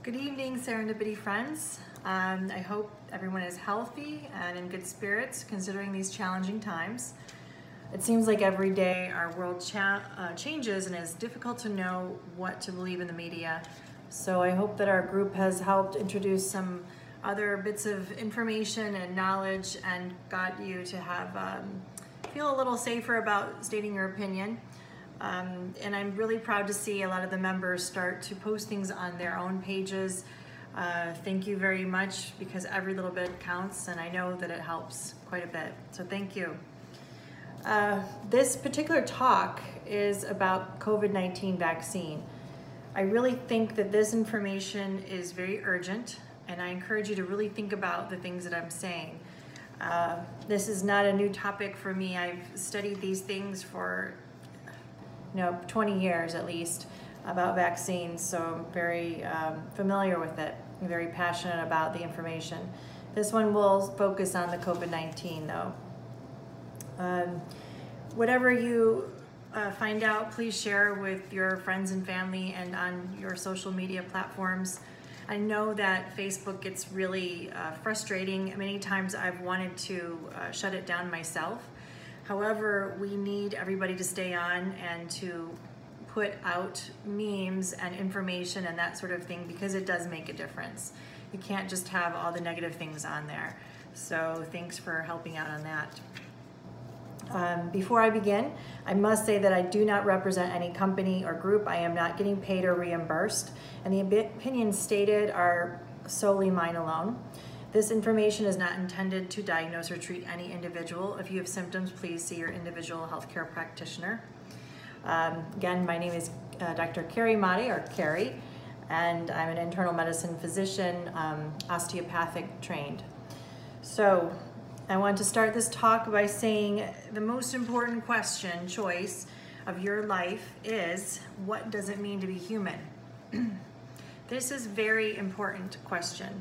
Good evening, Serendipity friends. I hope everyone is healthy and in good spirits considering these challenging times. It seems like every day our world changes and it's difficult to know what to believe in the media. So I hope that our group has helped introduce some other bits of information and knowledge and got you to have feel a little safer about stating your opinion. And I'm really proud to see a lot of the members start to post things on their own pages. Thank you very much, because every little bit counts and I know that it helps quite a bit. So thank you. This particular talk is about COVID-19 vaccine. I really think that this information is very urgent, and I encourage you to really think about the things that I'm saying. This is not a new topic for me. I've studied these things for 20 years at least about vaccines, so I'm very familiar with it. I'm very passionate about the information. This one will focus on the COVID-19 though. Whatever you find out, please share with your friends and family and on your social media platforms. I know that Facebook gets really frustrating. Many times I've wanted to shut it down myself. However, we need everybody to stay on and to put out memes and information and that sort of thing, because it does make a difference. You can't just have all the negative things on there. So thanks for helping out on that. Before I begin, I must say that I do not represent any company or group. I am not getting paid or reimbursed, and the opinions stated are solely mine alone. This information is not intended to diagnose or treat any individual. If you have symptoms, please see your individual healthcare practitioner. Again, my name is Dr. Carrie Mate, or Carrie, and I'm an internal medicine physician, osteopathic trained. So I want to start this talk by saying the most important choice of your life is, what does it mean to be human? This is a very important question.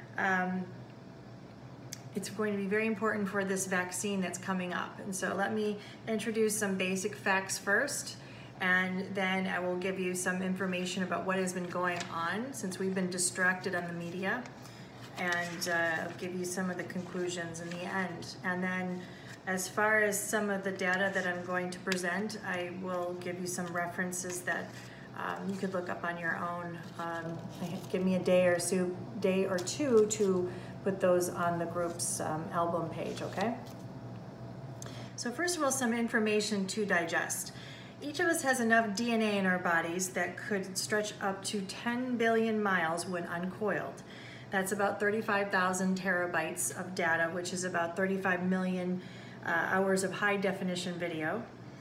It's going to be very important for this vaccine that's coming up. And so let me introduce some basic facts first, and then I will give you some information about what has been going on since we've been distracted on the media, and I'll give you some of the conclusions in the end. And then as far as some of the data that I'm going to present, I will give you some references that you could look up on your own. Give me a day or two to put those on the group's album page, okay? So first of all, some information to digest. Each of us has enough DNA in our bodies that could stretch up to 10 billion miles when uncoiled. That's about 35,000 terabytes of data, which is about 35 million hours of high definition video.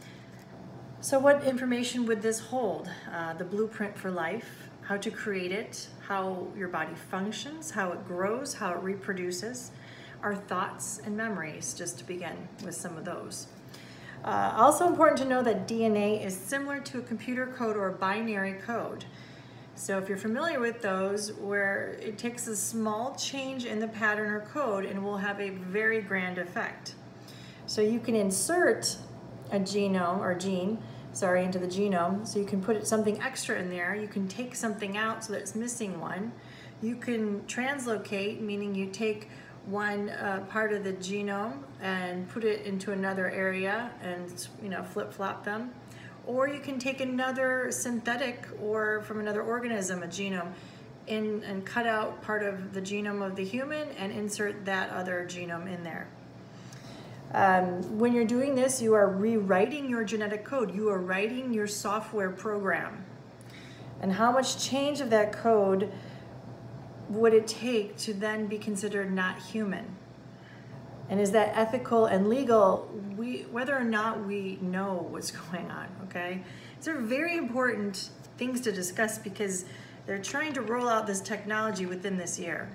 So what information would this hold? The blueprint for life, how to create it, how your body functions, how it grows, how it reproduces, our thoughts and memories, just to begin with some of those. Also important to know that DNA is similar to a computer code or a binary code. So if you're familiar with those, where it takes a small change in the pattern or code and will have a very grand effect. So you can insert a genome or gene into the genome, so you can put something extra in there. You can take something out so that it's missing one. You can translocate, meaning you take one part of the genome and put it into another area and flip-flop them. Or you can take another synthetic or from another organism, a genome, and cut out part of the genome of the human and insert that other genome in there. When you're doing this, you are rewriting your genetic code. You are writing your software program. And how much change of that code would it take to then be considered not human? And is that ethical and legal, whether or not we know what's going on, okay? These are very important things to discuss, because they're trying to roll out this technology within this year.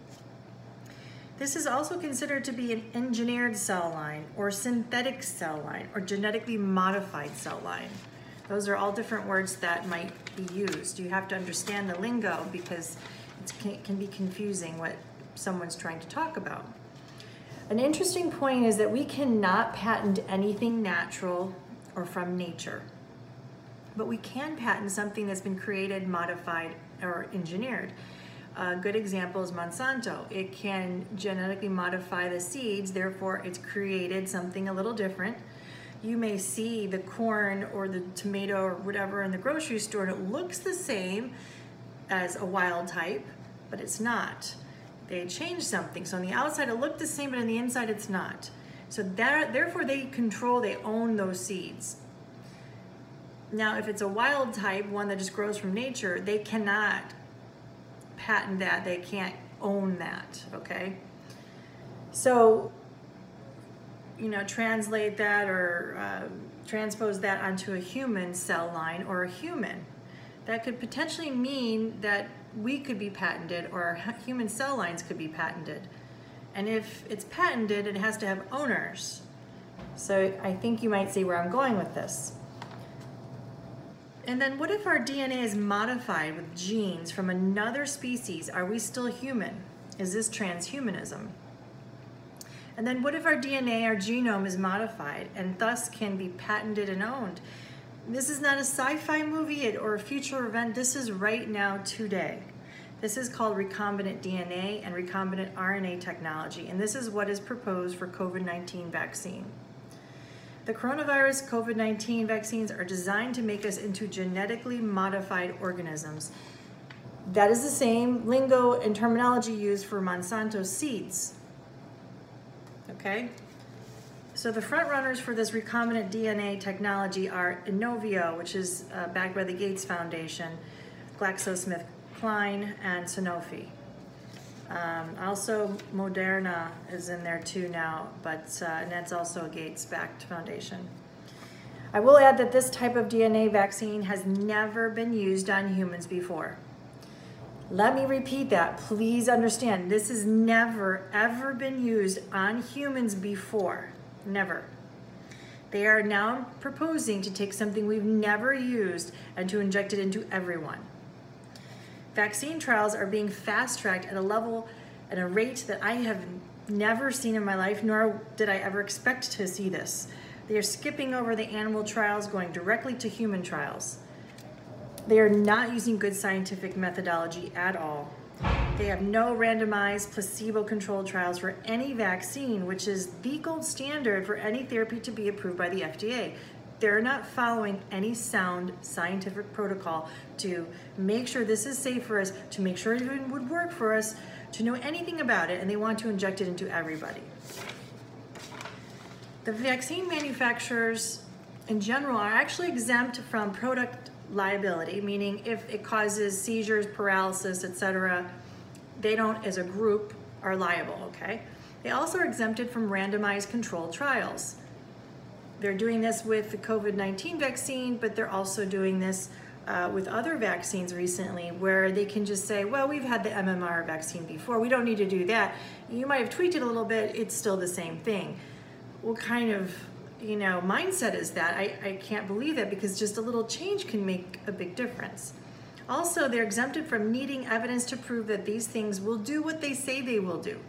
This is also considered to be an engineered cell line, or synthetic cell line, or genetically modified cell line. Those are all different words that might be used. You have to understand the lingo, because it can be confusing what someone's trying to talk about. An interesting point is that we cannot patent anything natural or from nature. but we can patent something that's been created, modified, or engineered. A good example is Monsanto. It can genetically modify the seeds, therefore it's created something a little different. You may see the corn or the tomato or whatever in the grocery store and it looks the same as a wild type, but it's not. They changed something. So on the outside it looked the same, but on the inside it's not. So therefore they own those seeds. Now if it's a wild type, one that just grows from nature, they cannot patent that, they can't own that, okay? So, translate that or transpose that onto a human cell line or a human. That could potentially mean that we could be patented or our human cell lines could be patented. And if it's patented, it has to have owners. So I think you might see where I'm going with this. And then what if our DNA is modified with genes from another species? Are we still human? Is this transhumanism? And then what if our DNA, our genome is modified and thus can be patented and owned? This is not a sci-fi movie or a future event. This is right now, today. This is called recombinant DNA and recombinant RNA technology. And this is what is proposed for COVID-19 vaccine. The coronavirus COVID-19 vaccines are designed to make us into genetically modified organisms. That is the same lingo and terminology used for Monsanto seeds. Okay? So the front runners for this recombinant DNA technology are Inovio, which is backed by the Gates Foundation, GlaxoSmithKline, and Sanofi. Also Moderna is in there too now, and that's also a Gates-backed foundation. I will add that this type of DNA vaccine has never been used on humans before. Let me repeat that. Please understand, this has never, ever been used on humans before. Never. They are now proposing to take something we've never used and to inject it into everyone. Vaccine trials are being fast-tracked at a level and a rate that I have never seen in my life, nor did I ever expect to see this. They are skipping over the animal trials, going directly to human trials. They are not using good scientific methodology at all. They have no randomized placebo-controlled trials for any vaccine, which is the gold standard for any therapy to be approved by the FDA. They're not following any sound scientific protocol to make sure this is safe for us, to make sure it even would work for us, to know anything about it, and they want to inject it into everybody. The vaccine manufacturers in general are actually exempt from product liability, meaning if it causes seizures, paralysis, etc., they don't, as a group, are liable, okay? They also are exempted from randomized controlled trials. They're doing this with the COVID-19 vaccine, but they're also doing this with other vaccines recently where they can just say, well, we've had the MMR vaccine before, we don't need to do that. You might have tweaked it a little bit, it's still the same thing. What kind of mindset is that? I can't believe that, because just a little change can make a big difference. Also, they're exempted from needing evidence to prove that these things will do what they say they will do.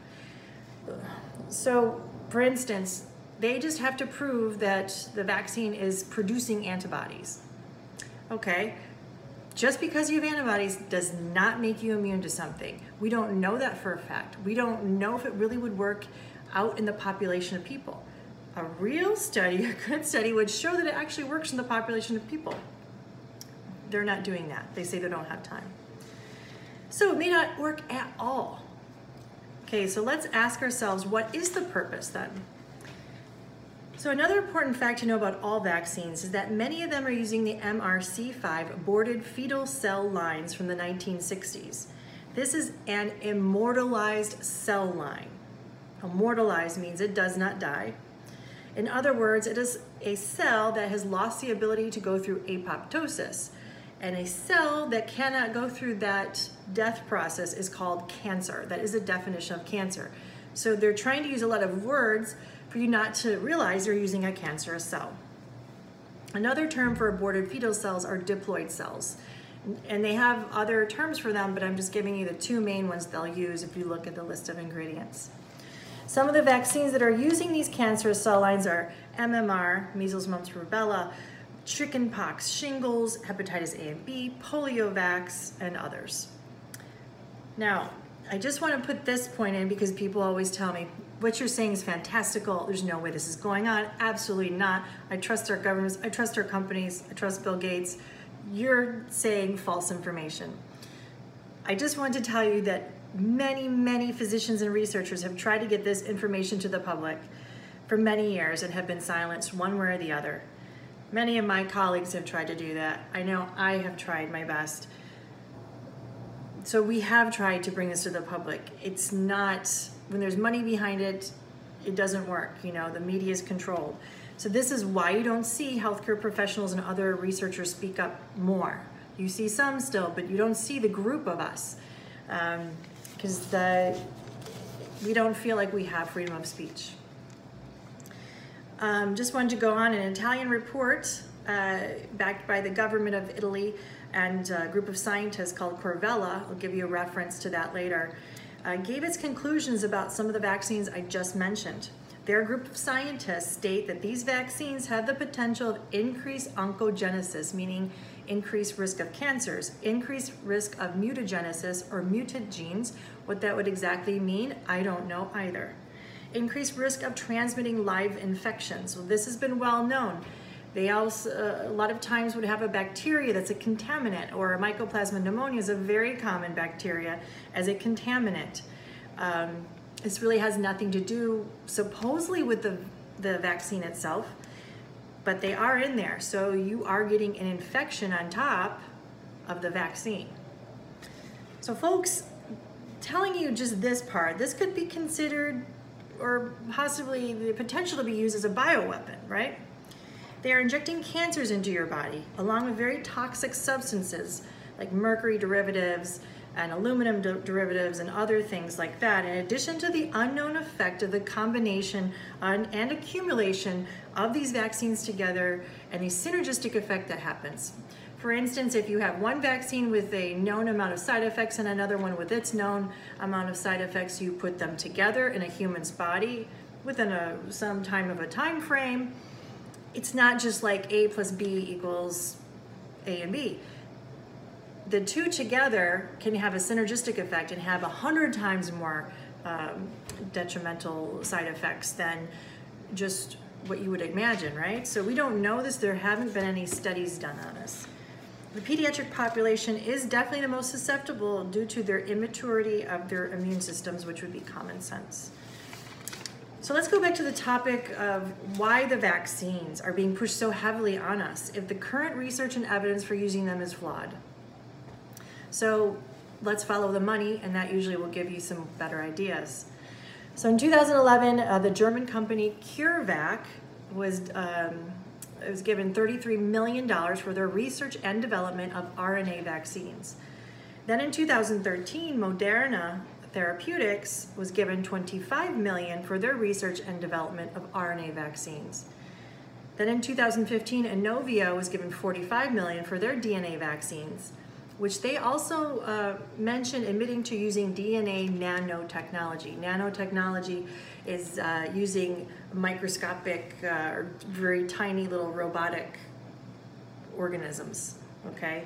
So, for instance, they just have to prove that the vaccine is producing antibodies. Okay, just because you have antibodies does not make you immune to something. We don't know that for a fact. We don't know if it really would work out in the population of people. A real study, a good study, would show that it actually works in the population of people. They're not doing that. They say they don't have time. So it may not work at all. Okay, so let's ask ourselves, what is the purpose then? So another important fact to know about all vaccines is that many of them are using the MRC5 aborted fetal cell lines from the 1960s. This is an immortalized cell line. Immortalized means it does not die. In other words, it is a cell that has lost the ability to go through apoptosis. And a cell that cannot go through that death process is called cancer. That is a definition of cancer. So they're trying to use a lot of words for you not to realize you're using a cancerous cell. Another term for aborted fetal cells are diploid cells. And they have other terms for them, but I'm just giving you the two main ones they'll use if you look at the list of ingredients. Some of the vaccines that are using these cancerous cell lines are MMR, measles, mumps, rubella, chickenpox, shingles, hepatitis A and B, poliovax, and others. Now, I just want to put this point in because people always tell me, what you're saying is fantastical. There's no way this is going on. Absolutely not. I trust our governments. I trust our companies. I trust Bill Gates. You're saying false information. I just want to tell you that many, many physicians and researchers have tried to get this information to the public for many years and have been silenced one way or the other. Many of my colleagues have tried to do that. I know I have tried my best. So we have tried to bring this to the public. It's not, when there's money behind it, it doesn't work. You know, the media is controlled. So this is why you don't see healthcare professionals and other researchers speak up more. You see some still, but you don't see the group of us because we don't feel like we have freedom of speech. Just wanted to go on. An Italian report backed by the government of Italy and a group of scientists called Corvella, I'll give you a reference to that later, gave its conclusions about some of the vaccines I just mentioned. Their group of scientists state that these vaccines have the potential of increased oncogenesis, meaning increased risk of cancers, increased risk of mutagenesis or mutant genes. What that would exactly mean, I don't know either. Increased risk of transmitting live infections. Well, this has been well known. They also, a lot of times would have a bacteria that's a contaminant, or a Mycoplasma pneumonia is a very common bacteria as a contaminant. This really has nothing to do supposedly with the vaccine itself, but they are in there. So you are getting an infection on top of the vaccine. So folks, telling you just this part, this could be considered or possibly the potential to be used as a bioweapon, right? They are injecting cancers into your body along with very toxic substances like mercury derivatives and aluminum derivatives and other things like that, in addition to the unknown effect of the combination and accumulation of these vaccines together and the synergistic effect that happens. For instance, if you have one vaccine with a known amount of side effects and another one with its known amount of side effects, you put them together in a human's body within some time of a time frame. It's not just like A plus B equals A and B. The two together can have a synergistic effect and have 100 times more detrimental side effects than just what you would imagine, right? So we don't know this. There haven't been any studies done on this. The pediatric population is definitely the most susceptible due to their immaturity of their immune systems, which would be common sense. So let's go back to the topic of why the vaccines are being pushed so heavily on us if the current research and evidence for using them is flawed. So let's follow the money, and that usually will give you some better ideas. So in 2011, the German company CureVac was given $33 million for their research and development of RNA vaccines. Then in 2013, Moderna Therapeutics was given $25 million for their research and development of RNA vaccines. Then in 2015, Inovio was given $45 million for their DNA vaccines, which they also mentioned admitting to using DNA nanotechnology. Nanotechnology is using microscopic, very tiny little robotic organisms, okay?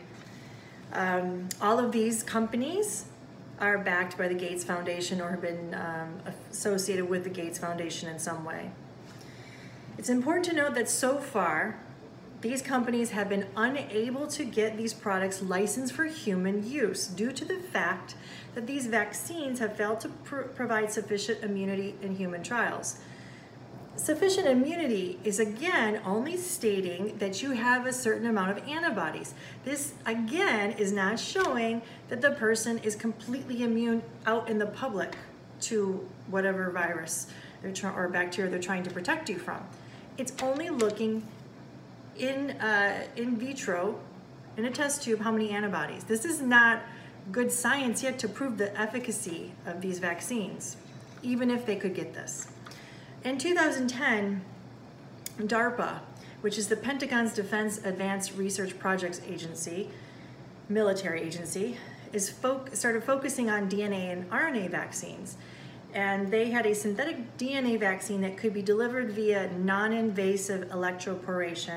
All of these companies are backed by the Gates Foundation or have been associated with the Gates Foundation in some way. It's important to note that so far, these companies have been unable to get these products licensed for human use due to the fact that these vaccines have failed to provide sufficient immunity in human trials. Sufficient immunity is, again, only stating that you have a certain amount of antibodies. This, again, is not showing that the person is completely immune out in the public to whatever virus or bacteria they're trying to protect you from. It's only looking in vitro, in a test tube, how many antibodies. This is not good science yet to prove the efficacy of these vaccines, even if they could get this. In 2010, DARPA, which is the Pentagon's Defense Advanced Research Projects Agency, military agency, started focusing on DNA and RNA vaccines. And they had a synthetic DNA vaccine that could be delivered via non-invasive electroporation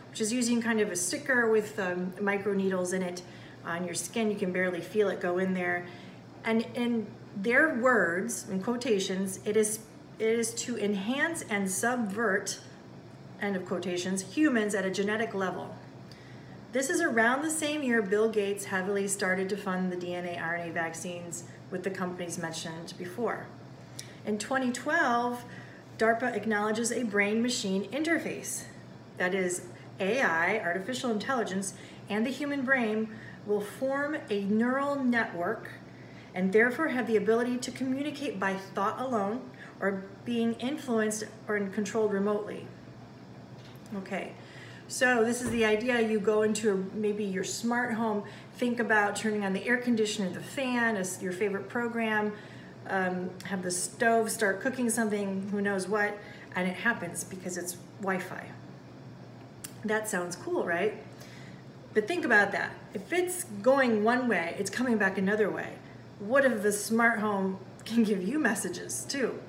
which is using kind of a sticker with micro needles in it on your skin. You can barely feel it go in there. And in their words, in quotations, it is to enhance and subvert, end of quotations, humans at a genetic level. This is around the same year Bill Gates heavily started to fund the DNA RNA vaccines with the companies mentioned before. In 2012, DARPA acknowledges a brain-machine interface. That is, AI, artificial intelligence, and the human brain will form a neural network and therefore have the ability to communicate by thought alone or being influenced or controlled remotely. Okay, so this is the idea. You go into maybe your smart home, think about turning on the air conditioner, the fan, your favorite program, have the stove start cooking something, who knows what, and it happens because it's Wi-Fi. That sounds cool, right? But think about that. If it's going one way, it's coming back another way. What if the smart home can give you messages too?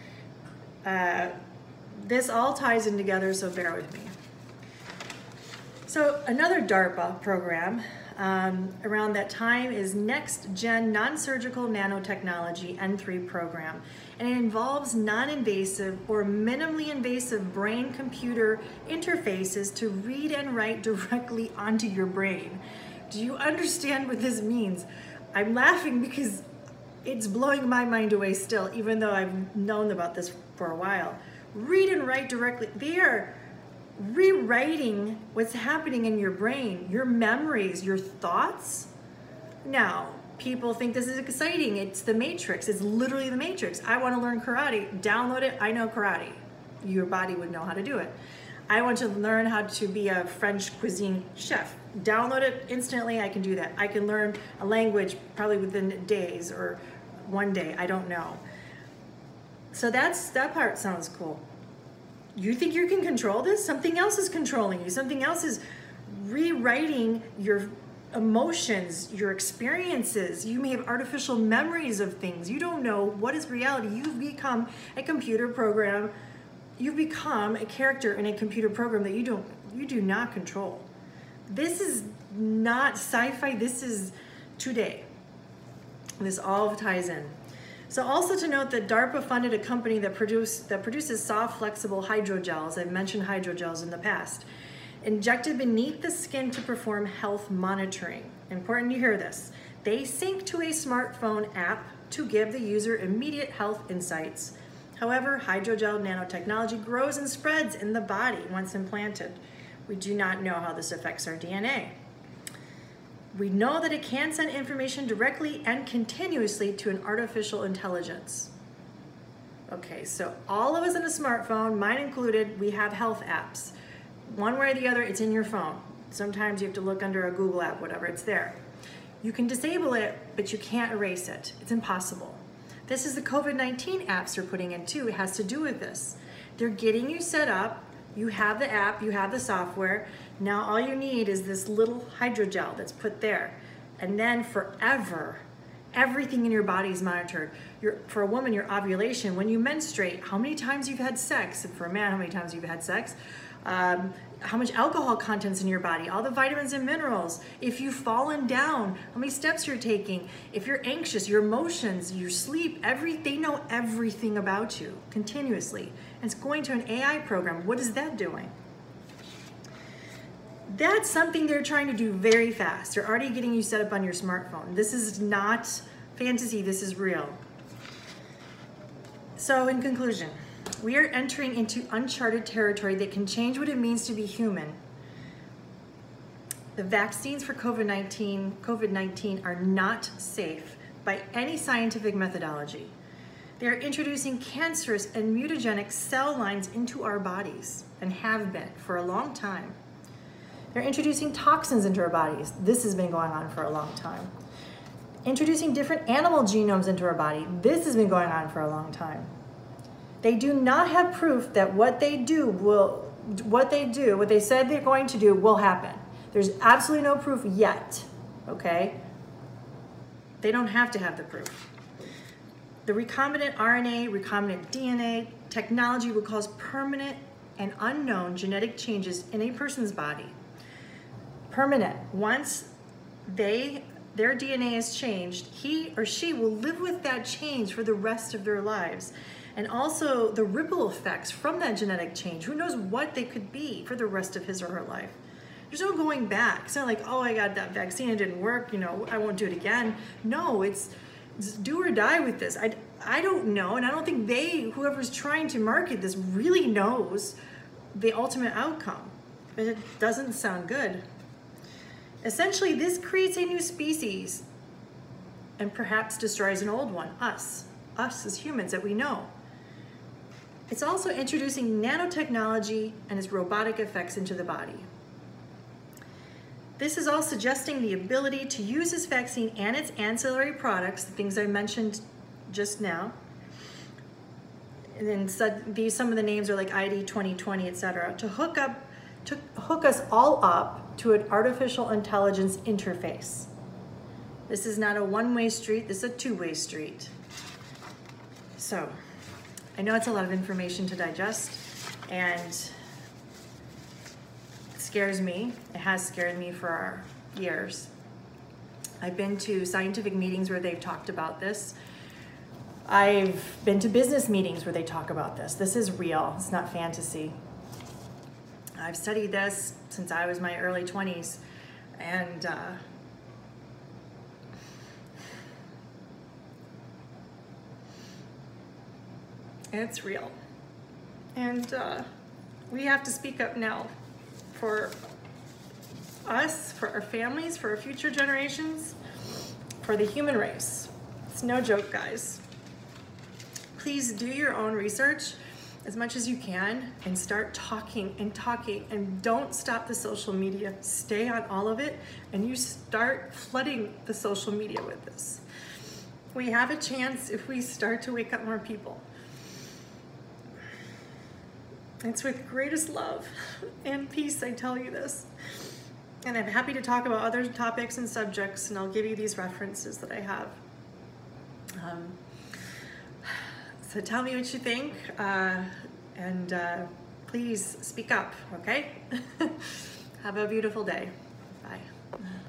This all ties in together, so bear with me. So another DARPA program around that time is Next Gen Non-Surgical Nanotechnology N3 program, and it involves non-invasive or minimally invasive brain-computer interfaces to read and write directly onto your brain. Do you understand what this means? I'm laughing because it's blowing my mind away still, even though I've known about this for a while. Read and write directly. They are rewriting what's happening in your brain, your memories, your thoughts. Now, people think this is exciting. It's the Matrix. It's literally the Matrix. I want to learn karate. Download it. I know karate. Your body would know how to do it. I want to learn how to be a French cuisine chef. Download it instantly. I can do that. I can learn a language probably within days or one day. I don't know. So that part sounds cool. You think you can control this? Something else is controlling you. Something else is rewriting your emotions, your experiences. You may have artificial memories of things. You don't know what is reality. You've become a computer program. You've become a character in a computer program that you do not control. This is not sci-fi. This is today. This all ties in. So also to note that DARPA funded a company that produces soft, flexible hydrogels. I've mentioned hydrogels in the past. Injected beneath the skin to perform health monitoring. Important to hear this. They sync to a smartphone app to give the user immediate health insights. However, hydrogel nanotechnology grows and spreads in the body once implanted. We do not know how this affects our DNA. We know that it can send information directly and continuously to an artificial intelligence. Okay, so all of us in a smartphone, mine included, we have health apps. One way or the other, it's in your phone. Sometimes you have to look under a Google app, whatever, it's there. You can disable it, but you can't erase it. It's impossible. This is the COVID-19 apps they're putting in too. It has to do with this. They're getting you set up. You have the app, you have the software. Now all you need is this little hydrogel that's put there. And then forever, everything in your body is monitored. For a woman, your ovulation, when you menstruate, how many times you've had sex, and for a man, how many times you've had sex, how much alcohol content's in your body, all the vitamins and minerals, if you've fallen down, how many steps you're taking, if you're anxious, your emotions, your sleep, they know everything about you continuously. And it's going to an AI program. What is that doing? That's something they're trying to do very fast. They're already getting you set up on your smartphone. This is not fantasy, this is real. So in conclusion, we are entering into uncharted territory that can change what it means to be human. The vaccines for COVID-19 are not safe by any scientific methodology. They are introducing cancerous and mutagenic cell lines into our bodies and have been for a long time. They're introducing toxins into our bodies. This has been going on for a long time. Introducing different animal genomes into our body. This has been going on for a long time. They do not have proof that what they said they're going to do will happen. There's absolutely no proof yet, okay? They don't have to have the proof. The recombinant RNA, recombinant DNA technology will cause permanent and unknown genetic changes in a person's body. Permanent. Once their DNA is changed, he or she will live with that change for the rest of their lives. And also the ripple effects from that genetic change. Who knows what they could be for the rest of his or her life. There's no going back. It's not like, oh, I got that vaccine, it didn't work, I won't do it again. No, it's do or die with this. I don't know, and I don't think whoever's trying to market this really knows the ultimate outcome. But it doesn't sound good. Essentially, this creates a new species and perhaps destroys an old one, us as humans that we know. It's also introducing nanotechnology and its robotic effects into the body. This is all suggesting the ability to use this vaccine and its ancillary products, the things I mentioned just now. And then some of the names are like ID 2020, etc., to hook us all up to an artificial intelligence interface. This is not a one-way street, this is a two-way street. So, I know it's a lot of information to digest, and it scares me. It has scared me for years. I've been to scientific meetings where they've talked about this. I've been to business meetings where they talk about this. This is real, it's not fantasy. I've studied this since I was in my early 20s, and it's real. And we have to speak up now for us, for our families, for our future generations, for the human race. It's no joke, guys. Please do your own research as much as you can and start talking, and don't stop the social media. Stay on all of it, and you start flooding the social media with this. We have a chance if we start to wake up more people. It's with greatest love and peace I tell you this. And I'm happy to talk about other topics and subjects, and I'll give you these references that I have. So tell me what you think, and please speak up, okay? Have a beautiful day. Bye.